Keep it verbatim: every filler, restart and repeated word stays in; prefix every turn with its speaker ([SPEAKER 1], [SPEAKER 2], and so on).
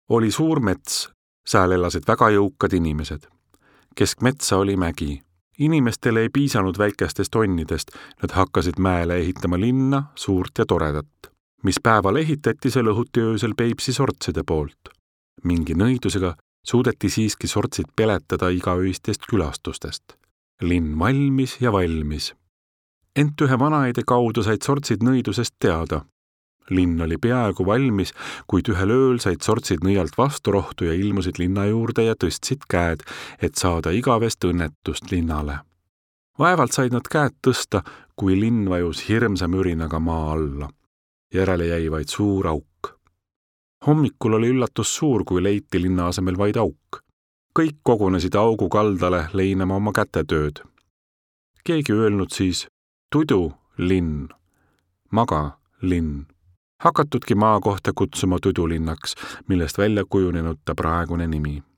[SPEAKER 1] Oli suur mets, sääl elasid väga jõukad inimesed. Keskmetsa oli mägi. Inimestele ei piisanud väikestest onnidest, nad hakkasid mäele ehitama linna, suurt ja toredat. Mis päeval ehitati, see lõhuti öösel Peipsi sortside poolt. Mingi nõidusega suudeti siiski sortsid peletada igaöistest külastustest. Linn valmis ja valmis. Ent ühe vanaide kaudu said sortsid nõidusest teada. Linn oli peaaegu valmis, kuid ühel ööl said sortsid nõialt vastu rohtu ja ilmusid linna juurde ja tõstsid käed, et saada igavest õnnetust linnale. Vaevalt said nad käed tõsta, kui linn vajus hirmsa mürinaga maa alla. Järele jäi vaid suur auk. Hommikul oli üllatus suur, kui leiti linna asemel vaid auk. Kõik kogunesid augu kaldale leinama oma kätetööd. Keegi öelnud siis, tudu, linn, maga, linn. Hakatudki maa kohta kutsuma tudulinnaks, millest välja kujunenud ta praegune nimi.